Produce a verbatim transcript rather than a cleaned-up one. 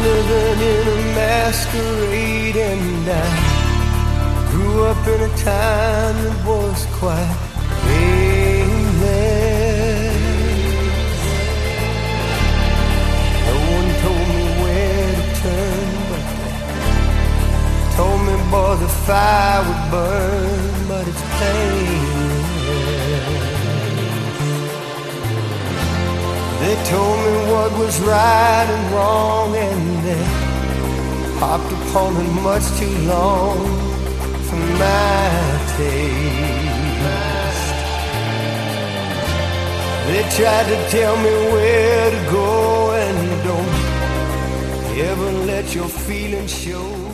living in a masquerade, and I grew up in a time that was quite painless. No one told me where to turn, but they told me, boy, the fire would burn, but it's painless. They told me what was right and wrong, and they hopped upon it much too long for my taste. They tried to tell me where to go, and don't ever let your feelings show.